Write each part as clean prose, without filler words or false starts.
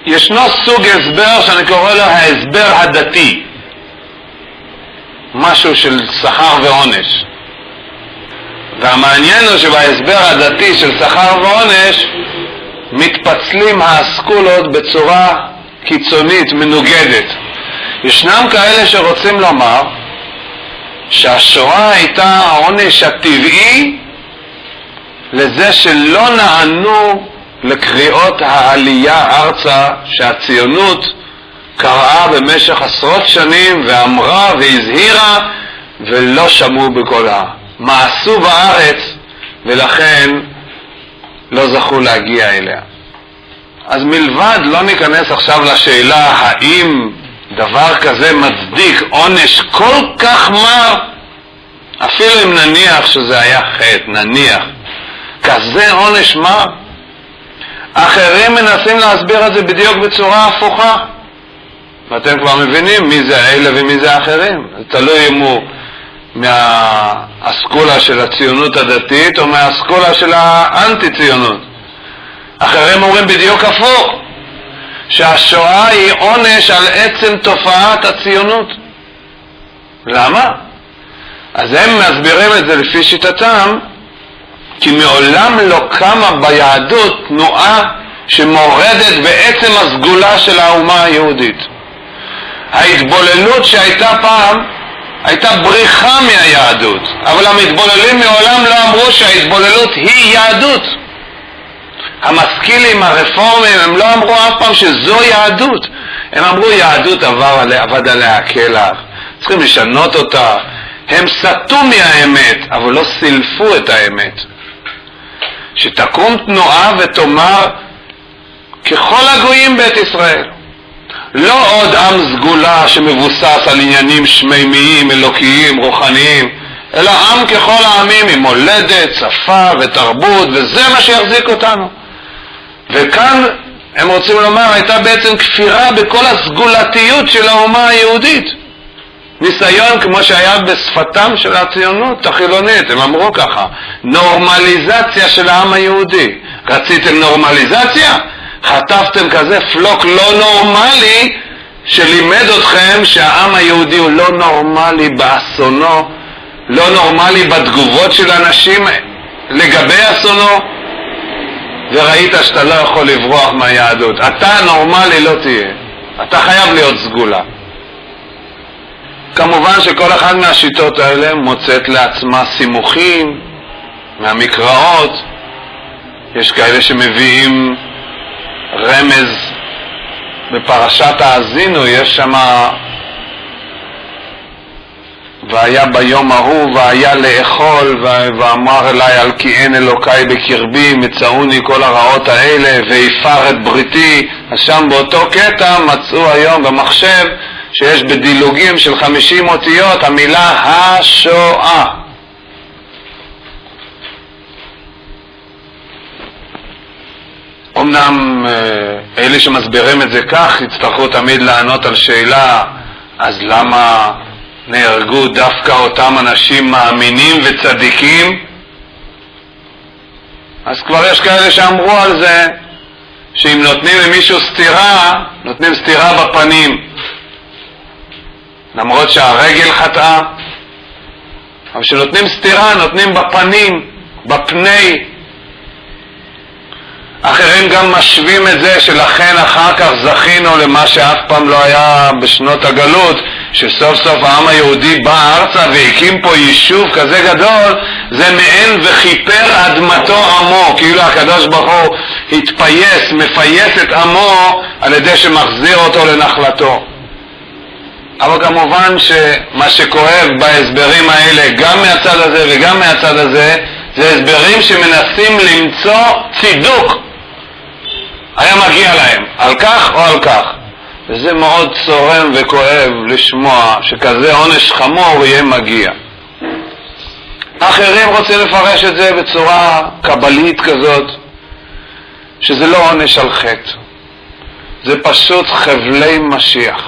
ישנו סוג הסבר שאני קורא לו ההסבר הדתי, משהו של שכר ועונש. והמעניין הוא שבהסבר הדתי של שכר ועונש מתפצלים האסכולות בצורה קיצונית, מנוגדת. ישנם כאלה שרוצים לומר שהשואה הייתה העונש הטבעי לזה שלא נענו לקריאות העלייה ארצה שהציונות קראה במשך עשרות שנים ואמרה והזהירה ולא שמעו בקולה. מעשו בארץ ולכן לא זכו להגיע אליה. אז מלבד לא ניכנס עכשיו לשאלה האם דבר כזה מצדיק עונש כל כך מר, אפילו אם נניח שזה היה חטא, נניח כזה עונש מר, אחרים מנסים להסביר את זה בדיוק בצורה הפוכה, ואתם כבר מבינים מי זה אלה ומי זה האחרים. זה תלוי אם הוא מהאסכולה של הציונות הדתית או מהאסכולה של האנטי-ציונות. אחרים אומרים בדיוק הפוך, שהשואה היא עונש על עצם תופעת הציונות. למה? אז הם מסבירים את זה לפי שיטתם, כי מעולם לא קמה ביהדות תנועה שמורדת בעצם הסגולה של האומה היהודית. ההתבוללות שהייתה פעם הייתה בריחה מהיהדות, אבל המתבוללים מעולם לא אמרו שההתבוללות היא יהדות. המשכילים הרפורמים הם לא אמרו אף פעם שזו יהדות, הם אמרו יהדות עבד עליה הכלח, צריכים לשנות אותה. הם סטו מהאמת אבל לא סילפו את האמת. שתקום תנועה ותאמר ככל הגויים בית ישראל, לא עוד עם סגולה שמבוסס על עניינים שמימיים, אלוקיים, רוחניים, אלא עם ככל העמים עם מולדת, שפה ותרבות, וזה מה שיחזיק אותנו. וכאן הם רוצים לומר הייתה בעצם כפירה בכל הסגולתיות של האומה היהודית, ניסיון כמו שהיה בשפתם של הציונות החילונית. הם אמרו ככה, נורמליזציה של העם היהודי. רציתם נורמליזציה? חטפתם כזה פלוק לא נורמלי שלימד אתכם שהעם היהודי הוא לא נורמלי באסונו, לא נורמלי בתגובות של אנשים לגבי אסונו, וראית שאתה לא יכול לברוח מהיהדות. אתה נורמלי לא תהיה, אתה חייב להיות סגולה. כמובן שכל אחד מהשיטות האלה מוצאת לעצמה סימוכים מהמקראות. יש כאלה שמביאים רמז בפרשת האזינו, יש שם והיה ביום ההוא והיה לאכול ואמר אליי על כי אין אלוקי בקרבי מצאוני כל הרעות האלה ויפר את בריתי. אז שם באותו קטע מצאו היום במחשב שיש בדילוגים של 50 אותיות המילה השואה. אמנם אלה שמסבירים את זה כך יצטרכו תמיד לענות על שאלה, אז למה נהרגו דווקא אותם אנשים מאמינים וצדיקים? אז כבר יש כאלה שאמרו על זה שאם נותנים למישהו סתירה, נותנים סתירה בפנים, למרות שהרגל חטאה, אבל שנותנים סתירה נותנים בפנים, בפני. אחרים גם משווים את זה שלכן אחר כך זכינו למה שאף פעם לא היה בשנות הגלות, שסוף סוף העם היהודי בא ארצה והקים פה יישוב כזה גדול. זה מעין וכיפר אדמתו עמו, כאילו הקדוש ברוך הוא התפייס, מפייס את עמו על ידי שמחזיר אותו לנחלתו. אבל כמובן שמה שכואב בהסברים האלה גם מהצד הזה וגם מהצד הזה, זה הסברים שמנסים למצוא צידוק, היה מגיע להם על כך או על כך, וזה מאוד צורם וכואב לשמוע שכזה עונש חמור יהיה מגיע. אחרים רוצים לפרש את זה בצורה קבלית כזאת, שזה לא עונש על חטא, זה פשוט חבלי משיח.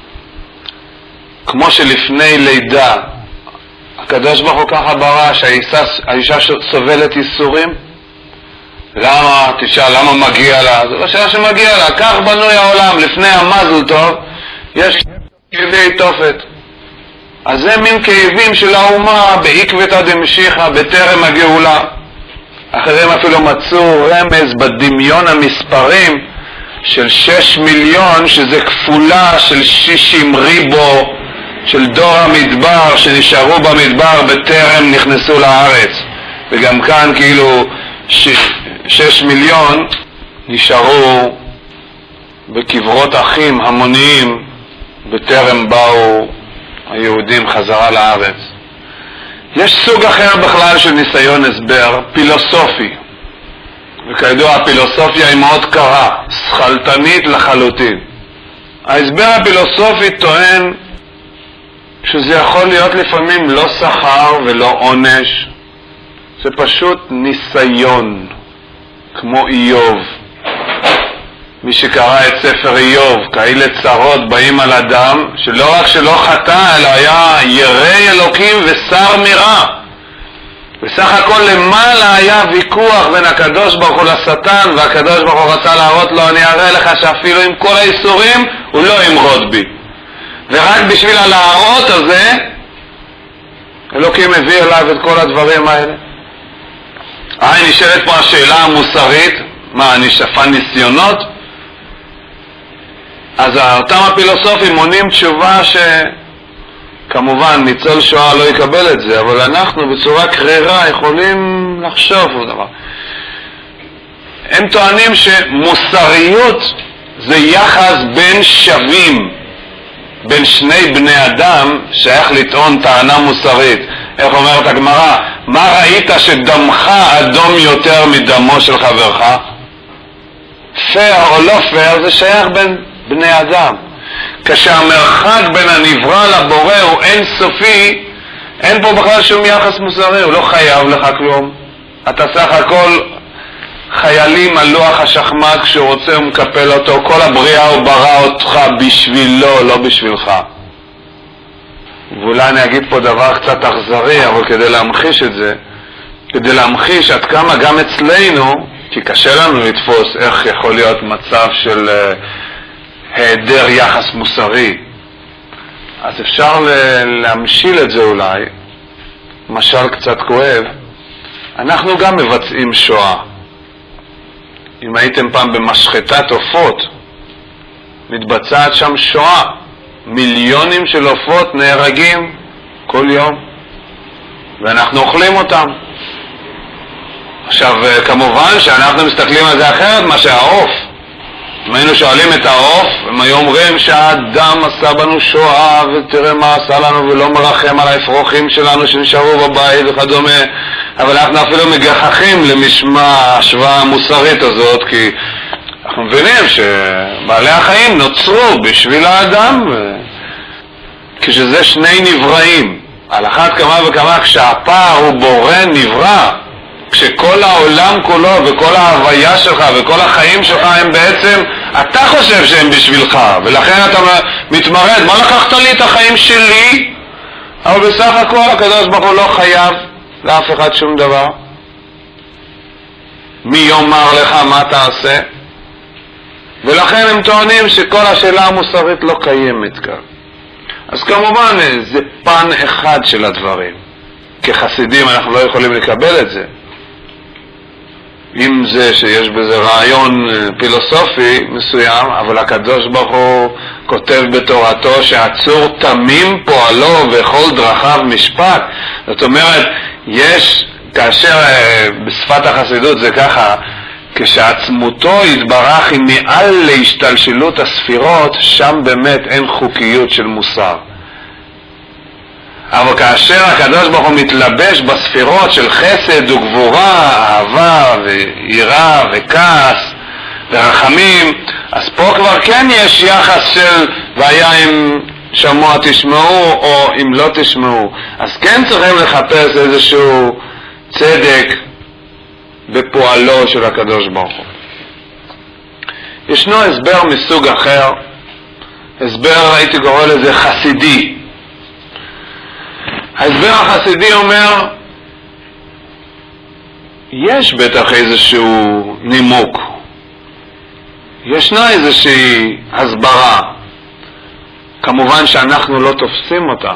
כמו שלפני לידה הקדוש ברוך הוא ככה ברא שהאישה סובלת ייסורים, למה? תשאל, למה מגיע לה? זה לא שאלה שמגיע לה. כך בנוי העולם. לפני המזל טוב יש כאבי תופת. אז זה מין כאבים של האומה בעקבתא דמשיחא בטרם הגאולה. אחרים אפילו מצאו רמז בדמיון המספרים של 6 מיליון, שזה כפולה של 60 ריבו של דור המדבר שנשארו במדבר בטרם נכנסו לארץ. וגם כאן כאילו 6 מיליון נשארו בקברות אחים המוניים בטרם באו היהודים חזרה לארץ. יש סוג אחר בכלל של ניסיון הסבר, פילוסופי. וכידוע הפילוסופיה היא מאוד קרה, שכלתנית לחלוטין. ההסבר הפילוסופי טוען שזה יכול להיות לפעמים לא שכר ולא עונש, זה פשוט ניסיון, כמו איוב. מי שקרא את ספר איוב, כאלה צרות באים על אדם שלא רק שלא חטא, אלא היה ירא אלוקים ושר מרע. בסך הכל למעלה היה ויכוח בין הקדוש ברוך הוא לשטן, והקדוש ברוך הוא רצה להראות לו, אני אראה לך שאפילו עם כל האיסורים הוא לא ימרוד בי. ורק בשביל הלהראות הזה אלוקים הביא אליו את כל הדברים האלה. נשאלת פה השאלה המוסרית, מה, אני שפן ניסיונות? אז אותם הפילוסופים עונים תשובה שכמובן ניצול שואה לא יקבל את זה, אבל אנחנו בצורה קרירה יכולים לחשוב דבר. הם טוענים שמוסריות זה יחס בין שווים, בין שני בני אדם שייך לטעון טענה מוסרית. איך אומרת הגמרא? מה ראית שדמך אדום יותר מדמו של חברך? פייר או לא פייר זה שייך בין בני אדם. כשהמרחק בין הנברא לבורא הוא אין סופי, אין פה בכלל שום יחס מוסרי, הוא לא חייב לך כלום. אתה סך הכל חיילים על לוח השחמט, כשהוא רוצה הוא מקפל אותו, כל הבריאה הוא ברא אותך בשבילו, לא בשבילך. ואולי אני אגיד פה דבר קצת אכזרי, אבל כדי להמחיש את זה, כדי להמחיש עד כמה גם אצלנו, כי קשה לנו לתפוס איך יכול להיות מצב של היעדר יחס מוסרי, אז אפשר להמשיל את זה אולי. משל קצת כואב, אנחנו גם מבצעים שואה. אם הייתם פעם במשחטת עופות, מתבצעת שם שואה, מיליונים של עופות נהרגים כל יום, ואנחנו אוכלים אותם. עכשיו כמובן שאנחנו מסתכלים על זה אחרת מה שהעוף. אם היינו שואלים את העוף, הם היו אומרים שהאדם עשה בנו שואה ותראה מה עשה לנו ולא מרחם על האפרוחים שלנו שנשארו בבית וכדומה. אבל אנחנו אפילו מגחכים למשמע ההשוואה המוסרית הזאת, כי אנחנו מבינים שבעלי החיים נוצרו בשביל האדם, כשזה שני נבראים. על אחת כמה וכמה כשהפער הוא בורא נברא, כשכל העולם כולו וכל ההוויה שלך וכל החיים שלך הם בעצם, אתה חושב שהם בשבילך, ולכן אתה מתמרד, מה לקחת לי את החיים שלי? אבל בסך הכל הקדוש ברוך הוא לא חייב לאף אחד שום דבר. מי יאמר לך מה תעשה? ולכן הם טוענים שכל השאלה המוסרית לא קיימת כאן. אז כמובן זה פן אחד של הדברים. כחסידים אנחנו לא יכולים לקבל את זה. עם זה שיש בזה רעיון פילוסופי מסוים, אבל הקדוש ברוך הוא כותב בתורתו שהצור תמים פועלו וכל דרכיו משפט. זאת אומרת, יש, כאשר בשפת החסידות זה ככה, כשעצמותו יתברך היא מעל להשתלשלות הספירות, שם באמת אין חוקיות של מוסר. אבל כאשר הקדוש ברוך הוא מתלבש בספירות של חסד וגבורה, אהבה ויראה וכעס ורחמים, אז פה כבר כן יש יחס של והיה אם שמוע תשמעו או אם לא תשמעו. אז כן צריכים לחפש איזשהו צדק בפועלו של הקדוש ברוך הוא. ישנו הסבר מסוג אחר, הסבר הייתי קורא לזה חסידי. ההסבר החסידי אומר, יש בטח איזשהו נימוק, ישנה איזושהי הסברה, כמובן שאנחנו לא תופסים אותה,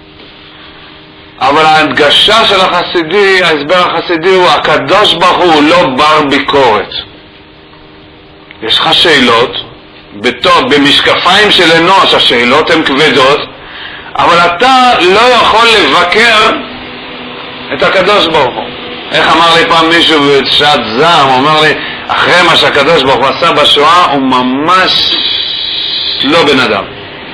אבל ההדגשה של החסידי, ההסבר החסידי הוא הקדוש ברוך הוא לא בר ביקורת. יש לך שאלות, במשקפיים של אנוש השאלות הן כבדות, אבל אתה לא יכול לבקר את הקדוש ברוך הוא. איך אמר לי פעם מישהו בשעת זעם, הוא אומר לי, אחרי מה שהקדוש ברוך הוא עשה בשואה, הוא ממש לא בן אדם.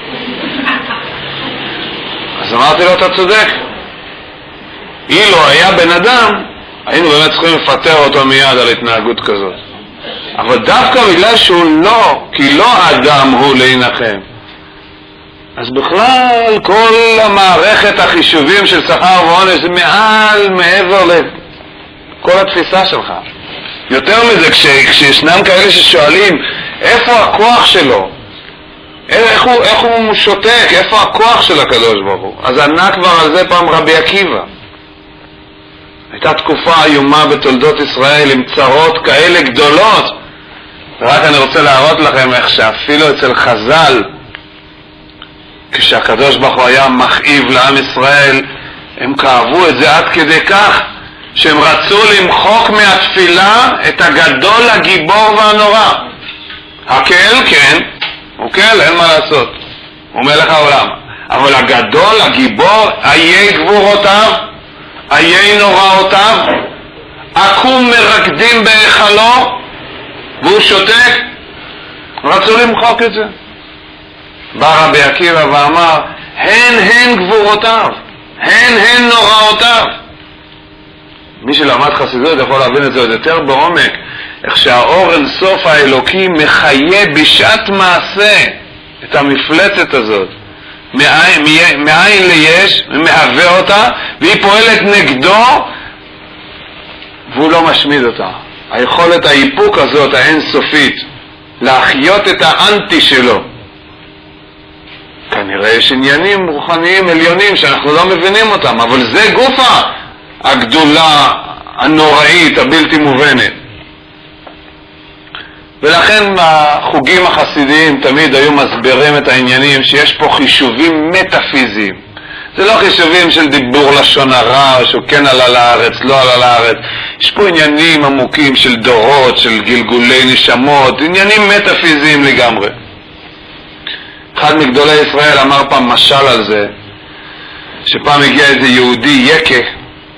אז אמרתי לו, אתה צודק. אילו היה בן אדם, היינו באמת צריכים לפטר אותו מיד על התנהגות כזאת. אבל דווקא בגלל שהוא לא, כי לא אדם הוא להנחם, אז בכלל כל המערכת החישובים של שכר ועונש זה מעבר לכל התפיסה שלך. יותר מזה, כשישנם כאלה ששואלים איפה הכוח שלו, איך הוא שותק, איפה הכוח של הקדוש ברוך הוא, אז ענה כבר על זה פעם רבי עקיבא. הייתה תקופה איומה בתולדות ישראל עם צרות כאלה גדולות, ורק אני רוצה להראות לכם איך שאפילו אצל חז"ל, כשהקדוש ברוך הוא היה מכאיב לעם ישראל, הם כאבו את זה עד כדי כך שהם רצו למחוק מהתפילה את הגדול, הגיבור והנורא. הקהל כן, הוא קהל, אין מה לעשות, הוא מלך העולם, אבל הגדול, הגיבור, איי גבורותיו, איי נוראותיו, עקום מרקדים בהיכלו והוא שותק, רצו למחוק את זה. בא רבי עקיבא ואמר, הן גבורותיו, הן נוראותיו. מי שלמד חסידות יכול להבין את זה עוד יותר בעומק, איך שהאור אינסוף האלוקי מחיה בשעת מעשה את המפלצת הזאת, מאין ליש, ומהווה אותה, והיא פועלת נגדו והוא לא משמיד אותה. היכולת האיפוק הזאת האינסופית להחיות את האנטי שלו, כנראה יש עניינים רוחניים עליונים שאנחנו לא מבינים אותם, אבל זה גופה הגדולה הנוראית הבלתי מובנת. ולכן החוגים החסידיים תמיד היו מסבירים את העניינים שיש פה חישובים מטאפיזיים. זה לא חישובים של דיבור לשון הרע, שהוא כן עלה לארץ, לא עלה לארץ. יש פה עניינים עמוקים של דורות, של גלגולי נשמות, עניינים מטאפיזיים לגמרי. אחד מגדולי ישראל אמר פעם משל על זה, שפעם הגיע איזה יהודי יקה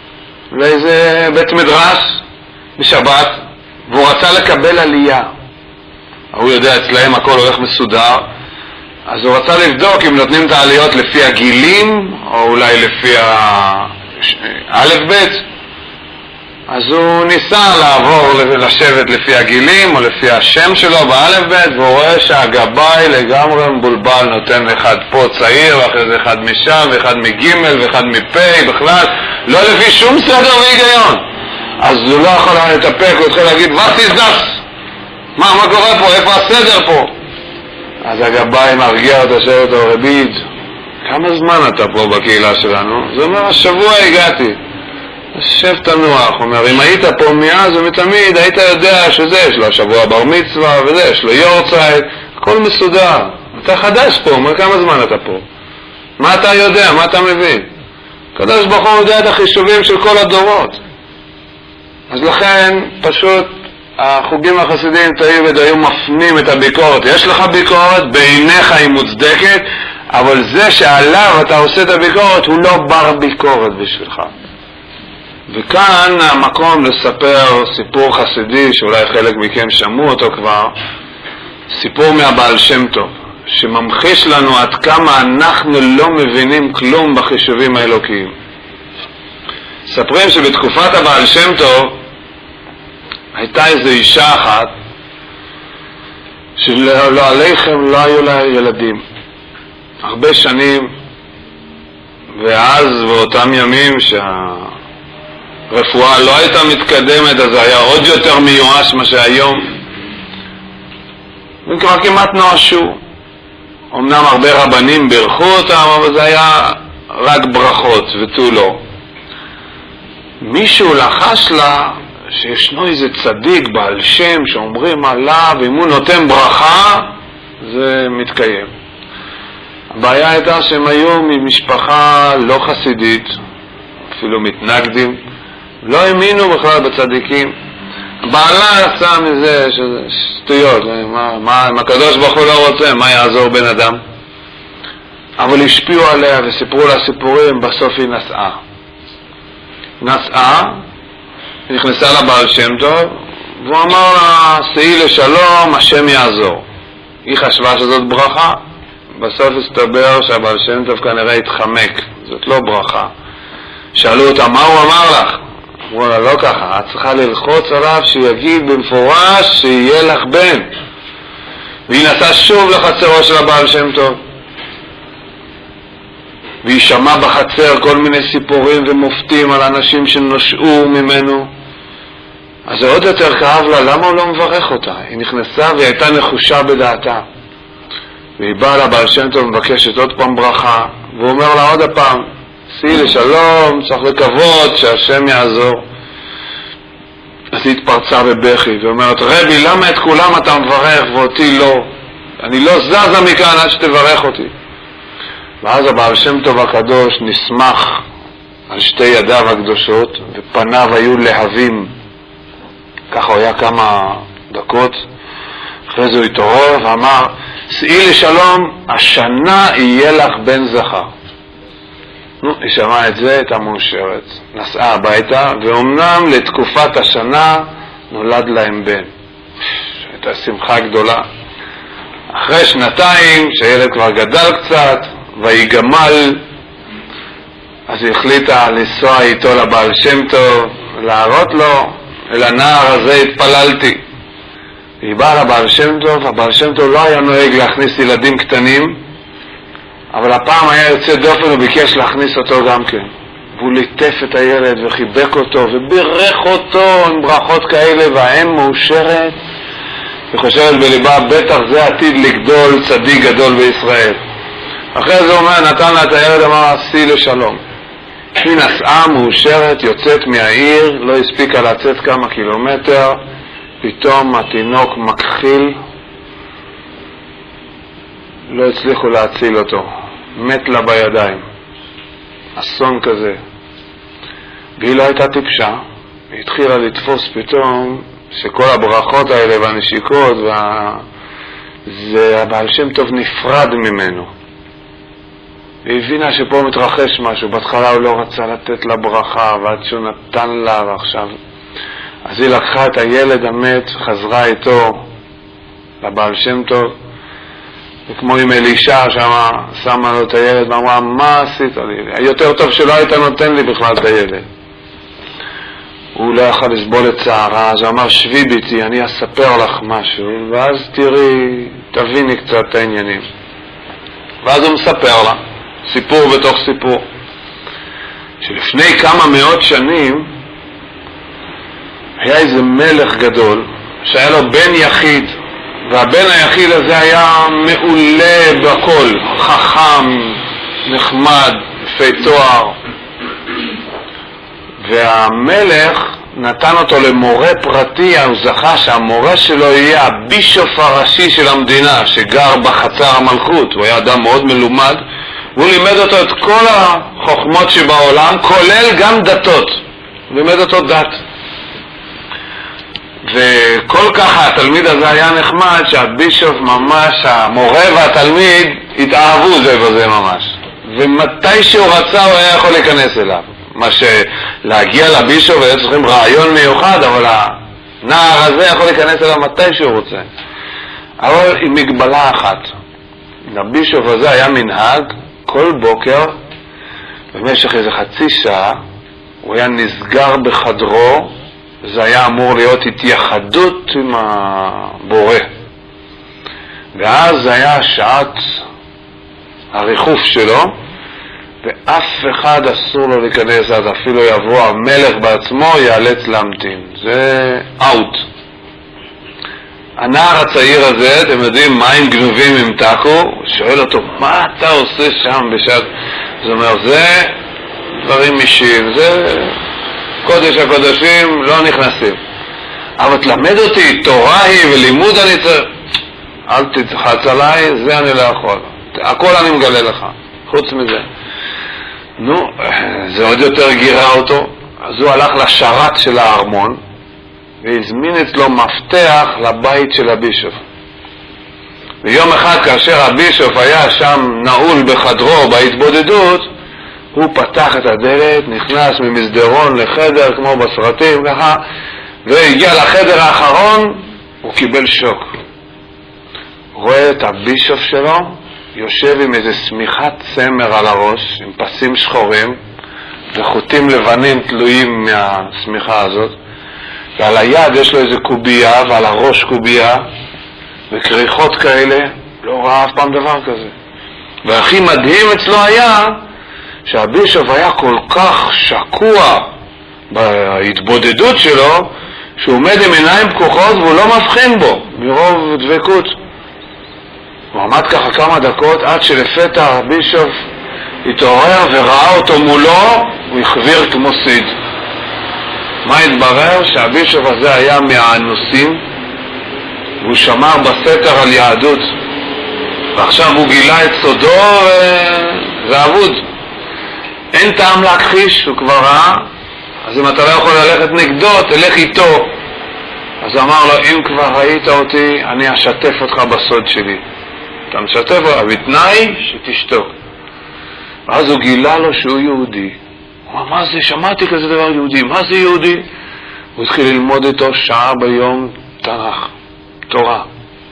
לאיזה בית מדרש בשבת, והוא רצה לקבל עלייה. הוא יודע, אצלהם הכל הולך מסודר, אז הוא רצה לבדוק אם נותנים את העליות לפי הגילים, או אולי לפי א' ב'. אז הוא ניסה לעבור לשבת לפי הגילים, או לפי השם שלו באלף ב', והוא רואה שהגבאי לגמרי מבולבל, נותן אחד פה צעיר, ואחרי זה אחד משם, ואחד מגימל, ואחד מפה, בכלל, לא לפי שום סדר והיגיון. אז הוא לא יכול להתאפק, הוא התחיל להגיד, what is that? מה קורה פה? איפה הסדר פה? אז הגבאי מרגיע אותו, שואל אותו, רביד, כמה זמן אתה פה בקהילה שלנו? זה אומר, השבוע הגעתי. שב תנוח, הוא אומר, אם היית פה מאז ומתמיד, היית יודע שזה, יש לו השבוע בר מצווה וזה, יש לו יורצייט, הכל מסודר. אתה חדש פה, אומר, כמה זמן אתה פה? מה אתה יודע? מה אתה מבין? קדוש ברוך הוא יודע את החישובים של כל הדורות. אז לכן, פשוט, החוגים החסידיים תמיד היו מפנים את הביקורת. יש לך ביקורת, בעיניך היא מוצדקת, אבל זה שעליו אתה עושה את הביקורת, הוא לא בר ביקורת בשבילך. וכאן המקום לספר סיפור חסידי, שאולי חלק מכם שמעו אותו כבר, סיפור מהבעל שם טוב, שממחיש לנו עד כמה אנחנו לא מבינים כלום בחישובים האלוקיים. ספרים שבתקופת הבעל שם טוב, הייתה איזו אישה אחת, שלא עליכם לא היו לה ילדים. הרבה שנים, ואז באותם ימים רפואה לא הייתה מתקדמת, אז היה עוד יותר מיואש מה שהיום. הם כבר כמעט נואשו. אמנם הרבה רבנים בירכו אותם, אבל זה היה רק ברכות ותו לא. מישהו לחש לה שישנו איזה צדיק בעל שם שאומרים עליו, אם הוא נותן ברכה, זה מתקיים. הבעיה הייתה שהם היו ממשפחה לא חסידית, אפילו מתנגדים, לא האמינו בכלל בצדיקים. בעלה עשה מזה שטויות, מה הקדוש ברוך הוא לא רוצה, מה יעזור בן אדם? אבל השפיעו עליה וסיפרו לה סיפורים, בסוף היא נסעה, נכנסה לבעל שם טוב, והוא אמר לה, סעי לשלום, השם יעזור. היא חשבה שזאת ברכה, בסוף הסתבר שהבעל שם טוב כנראה התחמק, זאת לא ברכה. שאלו אותה, מה הוא אמר לך? אמרו לה, לא ככה, את צריכה ללחוץ עליו שיגיד במפורש שיהיה לך בן. והיא נסעה שוב לחצרו של הבעל שם טוב, והיא שמעה בחצר כל מיני סיפורים ומופתים על אנשים שנושעו ממנו. אז זה עוד יותר כאב לה, למה הוא לא מברך אותה? היא נכנסה והיא הייתה נחושה בדעתה, והיא באה לבעל שם טוב ומבקשת עוד פעם ברכה, והוא אומר לה עוד הפעם, סעי לשלום, צריך לקוות שהשם יעזור. אז היא התפרצה בבכי ואומרת, רבי, למה את כולם אתה מברך ואותי לא? אני לא זזה מכאן עד שתברך אותי. ואז הבעל שם טוב הקדוש נשמח על שתי ידיו הקדושות, ופניו היו להבים. ככה הוא היה כמה דקות, אחרי זה הוא התעורר ואמר, סעי לשלום, השנה יהיה לך בן זכר. היא שמעה את זה, הייתה מאושרת, נסעה הביתה, ואומנם לתקופת השנה נולד להם בן. הייתה שמחה גדולה. אחרי שנתיים, שהילד כבר גדל קצת, ויגמל, אז היא החליטה לנסוע איתו לבעל שם טוב, להראות לו, אל הנער הזה התפללתי. היא באה לבעל שם טוב, הבעל שם טוב לא היה נוהג להכניס ילדים קטנים, אבל הפעם היה יוצא דופן וביקש להכניס אותו גם כן. והוא ליטף את הילד וחיבק אותו ובירך אותו עם ברכות כאלה, והאם מאושרת וחושבת בליבה, בטח זה עתיד לגדול צדיק גדול בישראל. אחרי זה הוא אומר, נתן לה את הילד, אמר, סעי לשלום. היא נסעה מאושרת, יוצאת מהעיר, לא הספיקה לצאת כמה קילומטר, פתאום התינוק מכחיל, לא הצליחו להציל אותו, מת לה בידיים. אסון כזה. והיא לא הייתה טיפשה, היא התחילה לתפוס פתאום שכל הברכות האלה והנשיקות זה הבעל שם טוב נפרד ממנו. היא הבינה שפה מתרחש משהו. בהתחלה הוא לא רצה לתת לה ברכה, ועד שהוא נתן לה, ועכשיו אז היא לקחה את הילד המת, חזרה איתו לבעל שם טוב, וכמו עם אלישע שמה לו את הילד ואמרה, מה עשית לי? יותר טוב שלא היית נותן לי בכלל את הילד. הוא לא יכול לסבול את צערה, אז הוא אמר, שבי ביתי, אני אספר לך משהו, ואז תראי, תביני קצת את העניינים. ואז הוא מספר לה, סיפור בתוך סיפור, שלפני כמה מאות שנים היה איזה מלך גדול שהיה לו בן יחיד, והבן היחיד הזה היה מעולה בכל, חכם, נחמד, יפה תואר, והמלך נתן אותו למורה פרטי. הוא זכה שהמורה שלו יהיה הבישוף הראשי של המדינה שגר בחצר המלכות. הוא היה אדם מאוד מלומד, והוא לימד אותו את כל החוכמות שבעולם, כולל גם דתות. הוא לימד אותו דת. וכל כך התלמיד הזה היה נחמד שהבישוף ממש, המורה והתלמיד התאהבו זה בזה ממש, ומתי שהוא רצה הוא היה יכול להיכנס אליו. מה שלהגיע לבישוף היה צריכים רעיון מיוחד, אבל הנער הזה יכול להיכנס אליו מתי שהוא רוצה, אבל עם מגבלה אחת. לבישוף הזה היה מנהג כל בוקר במשך איזה חצי שעה הוא היה נסגר בחדרו. זה היה אמור להיות התייחדות עם הבורא, ואז זה היה שעת הריחוף שלו, ואף אחד אסור לו להיכנס, אז אפילו יבוא המלך בעצמו ייאלץ להמתין. זה אאוט. הנער הצעיר הזה, אתם יודעים, מים גנובים המתקו, שואל אותו, מה אתה עושה שם בשעת? זאת אומרת, זה דברים אישיים, זה קודש הקודשים לא נכנסים. אבל תלמד אותי, תורה היא ולימוד אני צריך, אל תתחץ עליי, זה אני לא יכול. הכל אני מגלה לך, חוץ מזה. נו, זה עוד יותר גירה אותו. אז הוא הלך לשרת של הארמון, והזמין אצלו מפתח לבית של הבישוף. ויום אחד כאשר הבישוף היה שם נעול בחדרו בהתבודדות, הוא פתח את הדלת, נכנס ממסדרון לחדר כמו בסרטים ככה, והגיע לחדר האחרון, הוא קיבל שוק. רואה את הבישוף שלו יושב עם איזה סמיכת צמר על הראש, עם פסים שחורים וחוטים לבנים תלויים מהסמיכה הזאת, ועל היד יש לו איזה קובייה ועל הראש קובייה וקריחות כאלה. לא ראה אף פעם דבר כזה. והכי מדהים אצלו היה שהבישוף היה כל כך שקוע בהתבודדות שלו שהוא עומד עם עיניים פקוחות והוא לא מבחין בו מרוב דבקות. הוא עמד ככה כמה דקות עד שלפתע הבישוף התעורר וראה אותו מולו, הוא החביר כמו סיד. מה התברר? שהבישוף הזה היה מהאנוסים והוא שמר בסתר על יהדות, ועכשיו הוא גילה את סודו וזה אבוד. אין טעם להכחיש, הוא כבר ראה, אז אם אתה לא יכול ללכת נגדו תלך איתו. אז הוא אמר לו, אם כבר ראית אותי אני אשתף אותך בסוד שלי. אתה משתף אותך בתנאי שתשתוק. ואז הוא גילה לו שהוא יהודי. הוא אמר, מה זה? שמעתי כזה דבר יהודי. מה זה יהודי? הוא התחיל ללמוד איתו שעה ביום תנ"ך, תורה.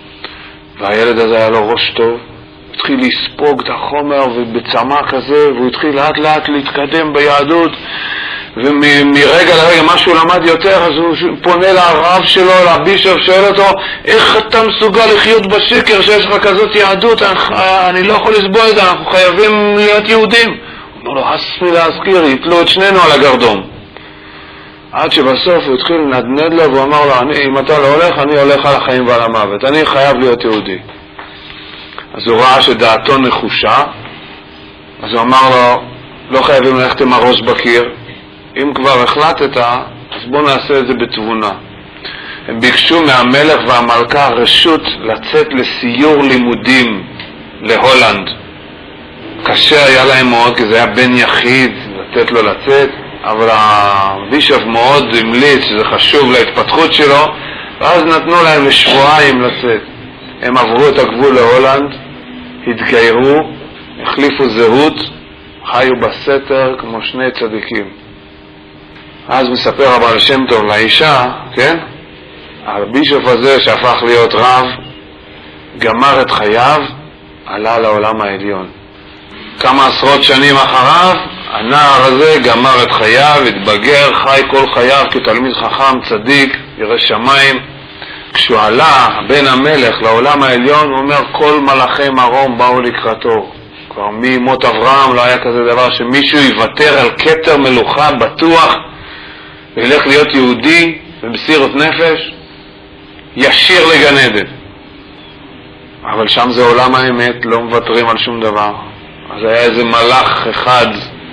והילד הזה היה לו ראש טוב. הוא התחיל לספוג את החומר ובצמא כזה, והוא התחיל לאט לאט להתקדם ביהדות. ומרגע לרגע מה שהוא למד יותר, אז הוא פונה לרב שלו, לבישוף, שואל אותו, איך אתה מסוגל לחיות בשקר שיש לך כזאת יהדות? אני לא יכול לסבוע את זה, אנחנו חייבים להיות יהודים. הוא אומר לו, הספי להזכיר, יתלו את שנינו על הגרדום. עד שבסוף הוא התחיל לנדנד לו, והוא אמר לו, אם אתה לא הולך, אני הולך על החיים ועל המוות, אני חייב להיות יהודי. אז הוא ראה שדעתו נחושה, אז הוא אמר לו, לא חייבים ללכת עם הראש בקיר, אם כבר החלטת, אז בוא נעשה את זה בתבונה. הם ביקשו מהמלך והמלכה רשות לצאת לסיור לימודים להולנד. קשה היה להם מאוד, כי זה היה בן יחיד לתת לו לצאת, אבל הבישוף מאוד המליץ שזה חשוב להתפתחות שלו, ואז נתנו להם לשבועיים לצאת. הם עברו את הגבול להולנד, התגיירו, החליפו זהות, חיו בסתר כמו שני צדיקים. אז מספר הבעל שם טוב לאישה, כן? הבישוף הזה שהפך להיות רב, גמר את חייו, עלה לעולם העליון. כמה עשרות שנים אחריו, הנער הזה גמר את חייו, התבגר, חי כל חייו כתלמיד חכם, צדיק, ירא שמיים. כשהוא עלה בין המלך לעולם העליון, הוא אומר, כל מלאכי מרום באו לקראתו. כבר ממות אברהם לא היה כזה דבר שמישהו יוותר על כתר מלוכה בטוח, וילך להיות יהודי במסירות נפש, ישיר לגן עדן. אבל שם זה עולם האמת, לא מוותרים על שום דבר. אז היה איזה מלאך אחד,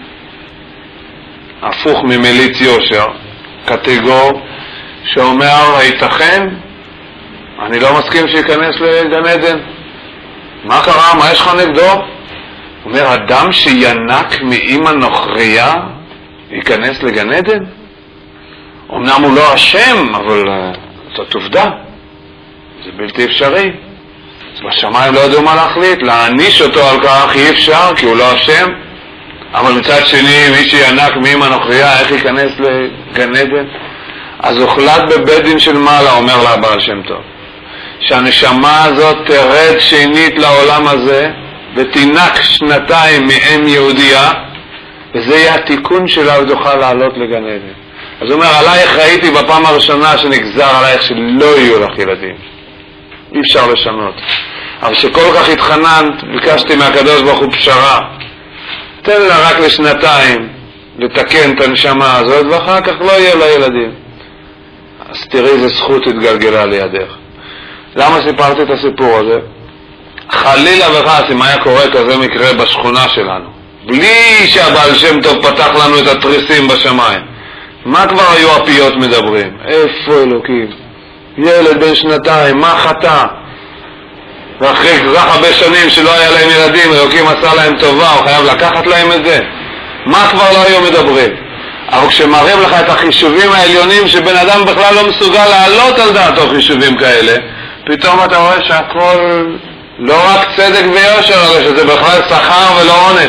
הפוך ממליץ יושר, קטגור, שאומר, הייתכן? אני לא מסכים שיכנס לגן עדן. מה קרה? מה יש לך נגדו? הוא אומר, אדם שינק מאמא נוכריה ייכנס לגן עדן? אמנם הוא לא אשם, אבל זאת עובדה. זה בלתי אפשרי. אז בשמיים לא ידעו מה להחליט, להעניש אותו על כך אי אפשר, כי הוא לא אשם. אבל מצד שני, מי שינק מאמא נוכריה, איך ייכנס לגן עדן? אז הוחלט בבית דין של מעלה, אומר לה בעל שם טוב, שהנשמה הזאת תרד שנית לעולם הזה, ותינק שנתיים מאם יהודייה, וזה יהיה התיקון שלה ותוכל לעלות לגן עדן. אז הוא אומר, עלייך ראיתי בפעם הראשונה שנגזר עלייך שלא יהיו לך ילדים. אי אפשר לשנות. אבל שכל כך התחננת, ביקשתי מהקדוש ברוך הוא פשרה. תן לה רק לשנתיים לתקן את הנשמה הזאת, ואחר כך לא יהיה לה ילדים. אז תראי איזה זכות התגלגלה לידך. למה סיפרתי את הסיפור הזה? חלילה וחס אם היה קורה כזה מקרה בשכונה שלנו, בלי שהבעל שם טוב פתח לנו את התריסים בשמיים, מה כבר היו הפיות מדברים? איפה אלוקים? ילד בן 2, מה חטא? ואחרי כל כך הרבה שנים שלא היה להם ילדים, אלוקים עשה להם טובה, הוא חייב לקחת להם את זה? מה כבר לא היו מדברים? אבל כשמראים לך את החישובים העליונים שבן אדם בכלל לא מסוגל לעלות על דעתו חישובים כאלה, פתאום אתה רואה שהכל לא רק צדק ויושר, אלא שזה בכלל שכר ולא עונש.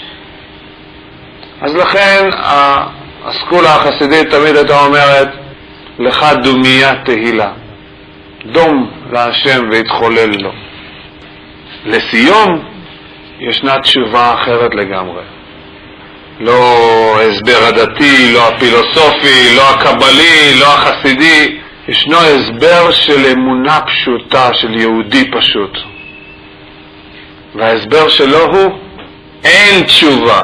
אז לכן הסקולה החסידית תמיד הייתה אומרת, לך דומיה תהילה, דום להשם והתחולל לו. לסיום ישנה תשובה אחרת לגמרי, לא הסבר הדתי, לא הפילוסופי, לא הקבלי, לא החסידי. ישנו הסבר של אמונה פשוטה, של יהודי פשוט, וההסבר שלו הוא אין תשובה.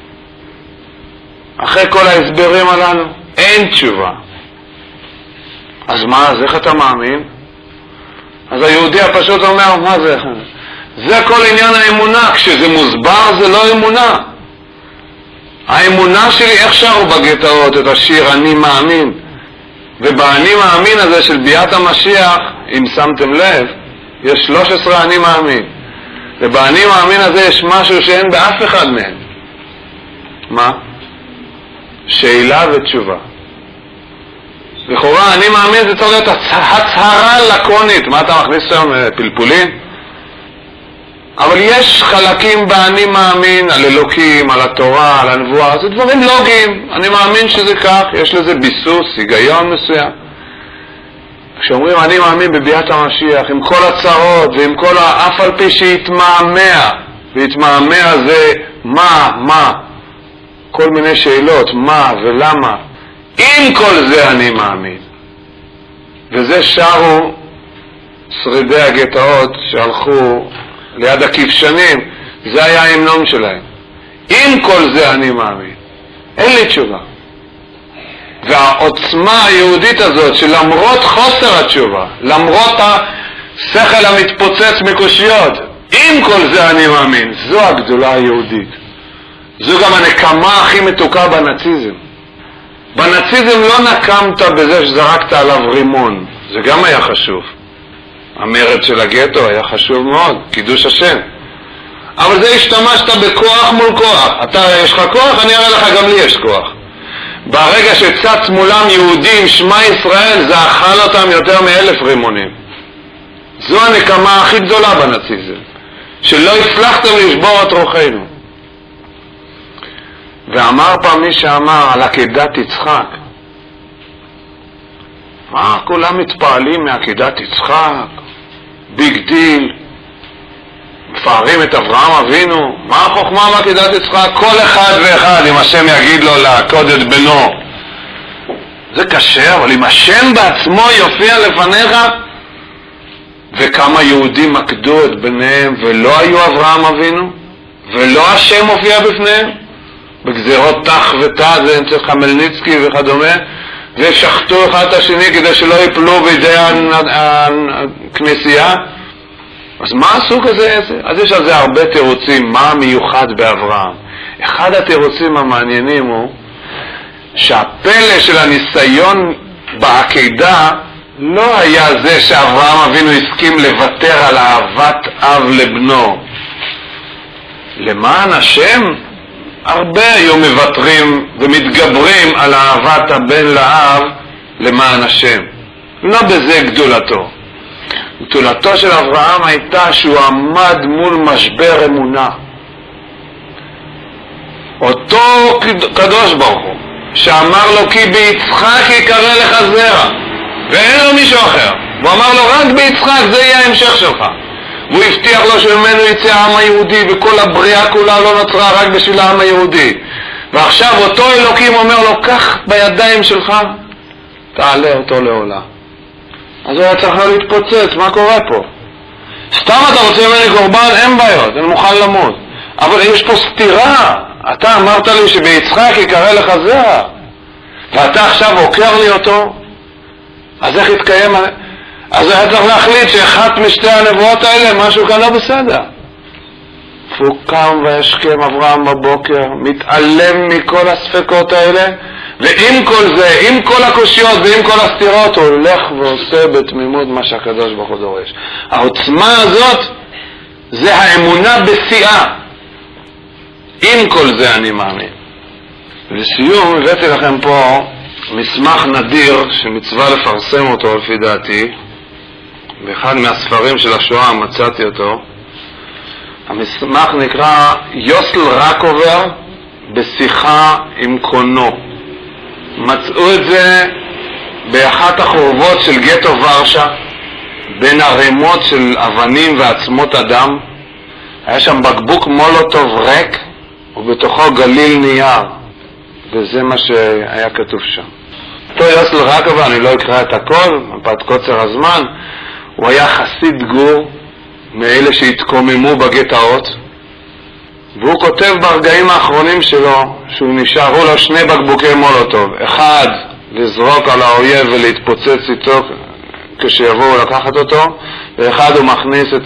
אחרי כל ההסברים הללו אין תשובה. אז מה? אז איך אתה מאמין? אז היהודי הפשוט אומר, מה זה? זה כל עניין האמונה. כשזה מוסבר זה לא אמונה. האמונה שלי, איך שרו בגטאות את השיר אני מאמין? ובאני מאמין הזה של ביאת המשיח, אם שמתם לב, יש 13 אני מאמין. ובאני מאמין הזה יש משהו שאין באף אחד מהם. מה? שאלה ותשובה. לכאורה אני מאמין זה צריך להיות הצהרה לקונית. מה אתה מכניס שם פלפולים? אבל יש חלקים באני מאמין, על אלוקים, על התורה, על הנבואה, זה דברים לוגיים. אני מאמין שזה כך, יש לזה ביסוס, היגיון מסוים. כשאומרים אני מאמין בביאת המשיח, עם כל הצרות ועם כל אף על פי שהתמהמה, והתמהמה זה מה, כל מיני שאלות, מה ולמה. עם כל זה אני מאמין. וזה שרו שרידי הגטאות שהלכו ליד הכבשנים, זה היה ההמנון שלהם. עם כל זה אני מאמין. אין לי תשובה. והעוצמה היהודית הזאת, שלמרות חוסר התשובה, למרות השכל המתפוצץ מקושיות, עם כל זה אני מאמין, זו הגדולה היהודית. זו גם הנקמה הכי מתוקה בנאציזם. בנאציזם לא נקמת בזה שזרקת עליו רימון, זה גם היה חשוב. המרד של הגטו היה חשוב מאוד, קידוש השם. אבל זה השתמשת בכוח מול כוח. אתה יש לך כוח, אני אראה לך, גם לי יש כוח. ברגע שצץ מולם יהודים שמע ישראל, זה אכל אותם יותר מ1,000 רימונים. זו הנקמה הכי גדולה בנאציזם, שלא הצלחתם לשבור את רוחנו. ואמר פעם מי שאמר על עקדת יצחק, מה כולם מתפעלים מעקדת יצחק? ביג דיל, מפארים את אברהם אבינו. מה החוכמה מעקדת יצחק? כל אחד ואחד, אם השם יגיד לו לעקוד את בנו, זה קשה, אבל אם השם בעצמו יופיע לפניך, וכמה יהודים עקדו את בניהם ולא היו אברהם אבינו, ולא השם הופיע בפניהם, בגזירות תח ותא, זה אצל חמלניצקי וכדומה, ושחטו אחד את השני כדי שלא יפלו בידי הכנסייה. אז מה עשו כזה? אז יש על זה הרבה תירוצים. מה מיוחד באברהם? אחד התירוצים המעניינים הוא שהפלא של הניסיון בעקידה לא היה זה שאברהם אבינו הסכים לוותר על אהבת אב לבנו. למען השם הרבה היו מוותרים ומתגברים על אהבת הבן לאב למען השם. לא בזה גדולתו. גדולתו של אברהם הייתה שהוא עמד מול משבר אמונה. אותו קדוש ברוך הוא שאמר לו כי ביצחק יקרא לך זרע, ואין לו מישהו אחר, הוא אמר לו רק ביצחק זה יהיה ההמשך שלך, והוא הבטיח לו שממנו יצא העם היהודי, וכל הבריאה כולה לא נוצרה רק בשביל העם היהודי. ועכשיו אותו אלוקים אומר לו קח בידיים שלך תעלה אותו לעולה. אז הוא היה צריך להתפוצץ, מה קורה פה? סתם אתה רוצה ממני קורבן, אין בעיות, אני מוכן למות, אבל יש פה סתירה. אתה אמרת לי שביצחק יקרא לך זרע, ואתה עכשיו עוקר לי אותו, אז איך יתקיים? אז היה צריך להחליט שאחת משתי הנבואות האלה משהו כאן לא בסדר. והוא קם וישכם אברהם בבוקר, מתעלם מכל הספקות האלה, ועם כל זה, עם כל הקושיות ועם כל הסתירות, הוא הולך ועושה בתמימות מה שהקדוש ברוך הוא דורש. העוצמה הזאת זה האמונה בשיאה. עם כל זה אני מאמין. לסיום הבאתי לכם פה מסמך נדיר שמצווה לפרסם אותו לפי דעתי. באחד מהספרים של השואה מצאתי אותו. המסמך נקרא יוסל רקובר בשיחה עם קונו. מצאו את זה באחת החורבות של גטו ורשה, בין הרמות של אבנים ועצמות אדם. היה שם בקבוק מולוטוב ריק ובתוכו גליל נייר, וזה מה שהיה כתוב שם. אותו יוסל רקובר, אני לא אקרא את הכל מפאת קוצר הזמן, הוא היה חסיד גור מאלה שהתקוממו בגטאות, והוא כותב ברגעים האחרונים שלו שהוא נשארו לו 2 בקבוקי מולוטוב, אחד לזרוק על האויב ולהתפוצץ איתו כשיבואו לקחת אותו, ואחד הוא מכניס את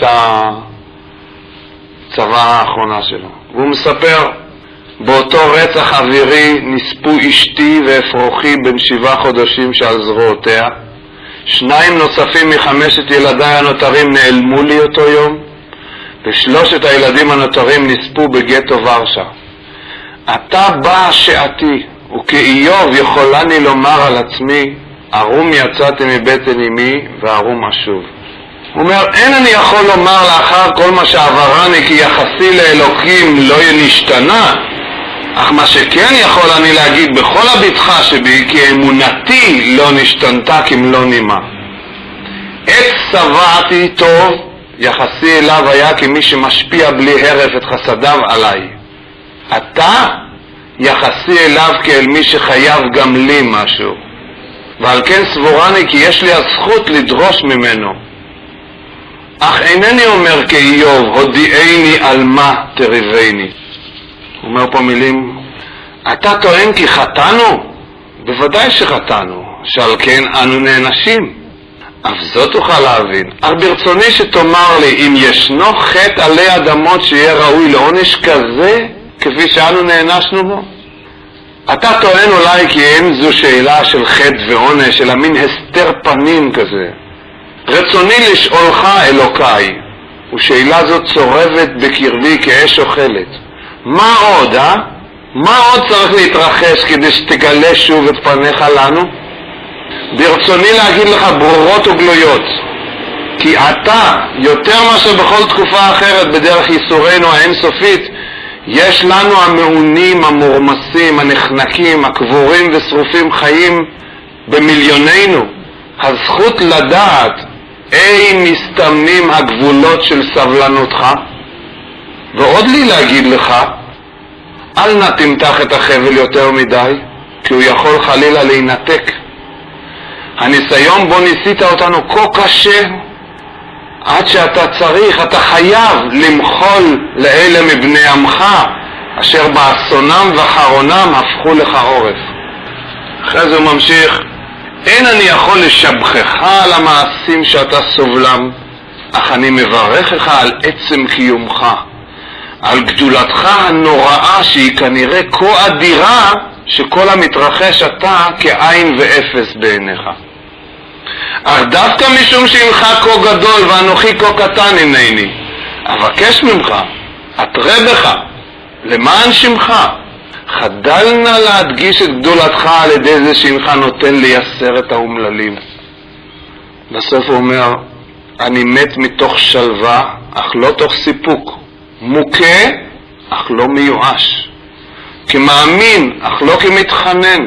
הצבא האחרונה שלו. והוא מספר, באותו רצח אווירי נספו אשתי ואפרוחי בן 7 חודשים שעל זרועותיה, 2 נוספים מ5 ילדיי הנותרים נעלמו לי אותו יום, ו3 הילדים הנותרים נספו בגטו ורשה. אתה בא שעתי, וכאיוב יכולני לומר על עצמי, ערום יצאתי מבטן אמי וערום אשוב. הוא אומר, אין אני יכול לומר לאחר כל מה שעברני כי יחסי לאלוקים לא נשתנה, אך מה שכן יכול אני להגיד בכל הבטחה שבי, כי אמונתי לא נשתנתה כמלוא נימה. עת שבעתי טוב, יחסי אליו היה כמי שמשפיע בלי הרף את חסדיו עליי. אתה יחסי אליו כאל מי שחייב גם לי משהו, ועל כן סבורני כי יש לי הזכות לדרוש ממנו. אך אינני אומר כאיוב, הודיעני על מה תריבני. הוא אומר פה מילים, אתה טוען כי חטאנו? בוודאי שחטאנו, שעל כן אנו נענשים. אף זאת תוכל להבין. אך ברצוני שתאמר לי, אם ישנו חטא עלי אדמות שיהיה ראוי לעונש כזה, כפי שאנו נענשנו בו? אתה טוען אולי כי אין זו שאלה של חטא ועונש, אלא מין הסתר פנים כזה. רצוני לשאולך אלוקיי, ושאלה זאת צורבת בקרבי כאש אוכלת. מה עוד, מה עוד צריך להתרחש כדי שתגלה שוב את פניך לנו? ברצוני להגיד לך ברורות וגלויות, כי אתה, יותר מאשר בכל תקופה אחרת בדרך ייסורנו האינסופית, יש לנו המעונים, המורמסים, הנחנקים, הקבורים ושרופים חיים במיליוננו, הזכות לדעת אין מסתמנים הגבולות של סבלנותך. ועוד לי להגיד לך, אל נא תמתח את החבל יותר מדי, כי הוא יכול חלילה להינתק. הניסיון בו ניסית אותנו כה קשה, עד שאתה צריך, אתה חייב למחול לאלה מבני עמך, אשר באסונם וחרונם הפכו לך עורף. אחרי זה הוא ממשיך, אין אני יכול לשבחך על המעשים שאתה סובלם, אך אני מברכך על עצם קיומך, על גדולתך הנוראה שהיא כנראה כה אדירה, שכל המתרחש אתה כעין ואפס בעיניך. אך דווקא משום שאינך כה גדול ואנוכי כה קטן הנני, אבקש ממך, אתרה בך, למען שמך, חדל נא להדגיש את גדולתך על ידי זה שאינך נותן לייסר את האומללים. בסוף הוא אומר, אני מת מתוך שלווה, אך לא תוך סיפוק, מוכה, אך לא מיואש, כמאמין, אך לא כמתחנן,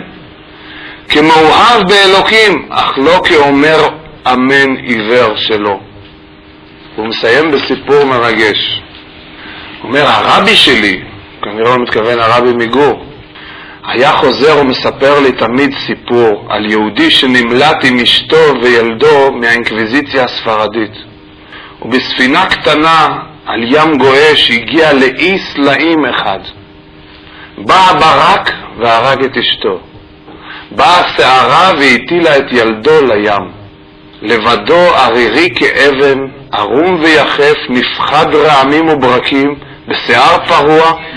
כמאוהב באלוקים, אך לא כאומר אמן עיוור שלו. הוא מסיים בסיפור מרגש. הוא אומר, הרבי שלי, כנראה הוא מתכוון הרבי מגור, היה חוזר ומספר לי תמיד סיפור על יהודי שנמלט עם אשתו וילדו מהאינקוויזיציה הספרדית. ובספינה קטנה על ים גועש הגיע לאי סלעים אחד. בא הברק והרג את אשתו. באה הסערה והטילה את ילדו לים. לבדו ערירי כאבן, ערום ויחף, מפחד רעמים וברקים, בשיער פרוע,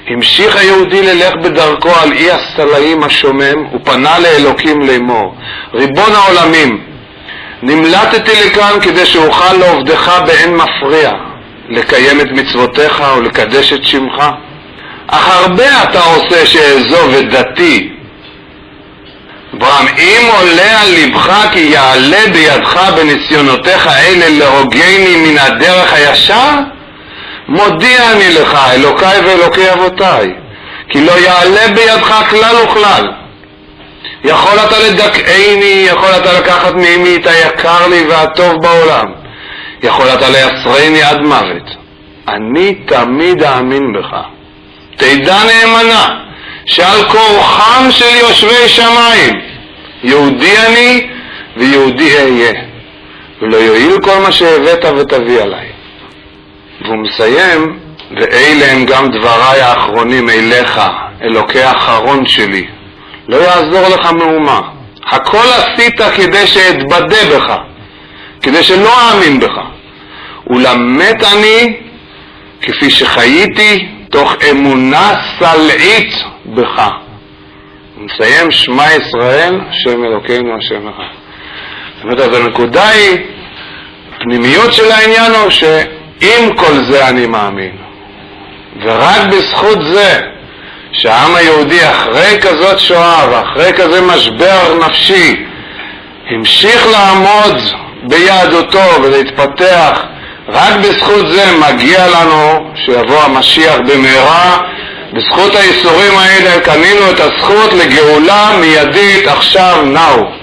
המשיך היהודי ללך בדרכו על אי הסלעים השומם, ופנה לאלוקים לאמור, ריבון העולמים, נמלטתי לכאן כדי שאוכל לעובדך באין מפריע, לקיים את מצוותיך ולקדש את שמך. אך הרבה אתה עושה שאעזוב את דתי. אברהם, אם עולה על לבך כי יעלה בידך בניסיונותיך אלה להוגני מן הדרך הישר, מודיע אני לך, אלוקיי ואלוקי אבותיי, כי לא יעלה בידך כלל וכלל. יכול אתה לדכאני, יכול אתה לקחת מעמי את היקר לי והטוב בעולם, יכול אתה לייסרני עד מוות. אני תמיד אאמין בך. תדע נאמנה שעל כורחם של יושבי שמיים יהודי אני ויהודי אהיה, ולא יועיל כל מה שהבאת ותביא עליי. והוא מסיים, ואלה הם גם דבריי האחרונים אליך, אלוקי האחרון שלי, לא יעזור לך מאומה. הכל עשית כדי שאתבדה בך, כדי שלא אאמין בך. ולמת אני כפי שחייתי תוך אמונה סלעית בך. מסיים, שמע ישראל, השם אלוקינו, השם אחד. זאת אומרת, אז הנקודה היא, פנימיות של העניין הוא שעם כל זה אני מאמין. ורק בזכות זה, שהעם היהודי אחרי כזאת שואה ואחרי כזה משבר נפשי, המשיך לעמוד ביהדותו ולהתפתח, רק בזכות זה מגיע לנו שיבוא המשיח במהרה. בזכות האיסורים האלה קנינו את הזכות לגאולה מיידית עכשיו, now.